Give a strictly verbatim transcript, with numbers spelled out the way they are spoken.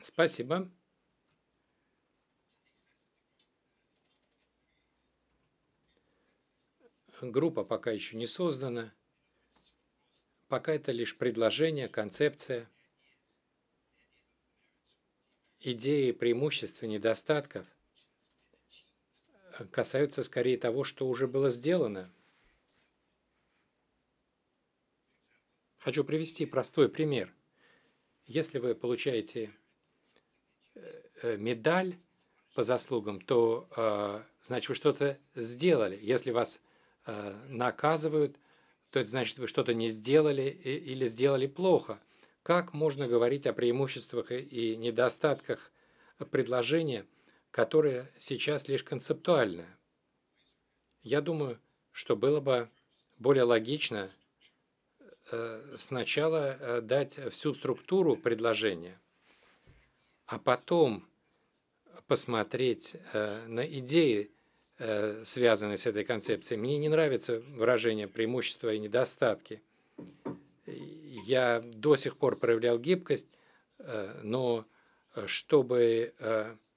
Спасибо. Группа пока еще не создана. Пока это лишь предложение, концепция, идеи, преимуществ и недостатков касаются скорее того, что уже было сделано. Хочу привести простой пример. Если вы получаете медаль по заслугам, то э, значит вы что-то сделали. Если вас э, наказывают, то это значит вы что-то не сделали или сделали плохо. Как можно говорить о преимуществах и недостатках предложения, которое сейчас лишь концептуальное? Я думаю, что было бы более логично э, сначала э, дать всю структуру предложения, а потом посмотреть э, на идеи, э, связанные с этой концепцией. Мне не нравится выражение преимущества и недостатки. Я до сих пор проявлял гибкость, э, но чтобы э,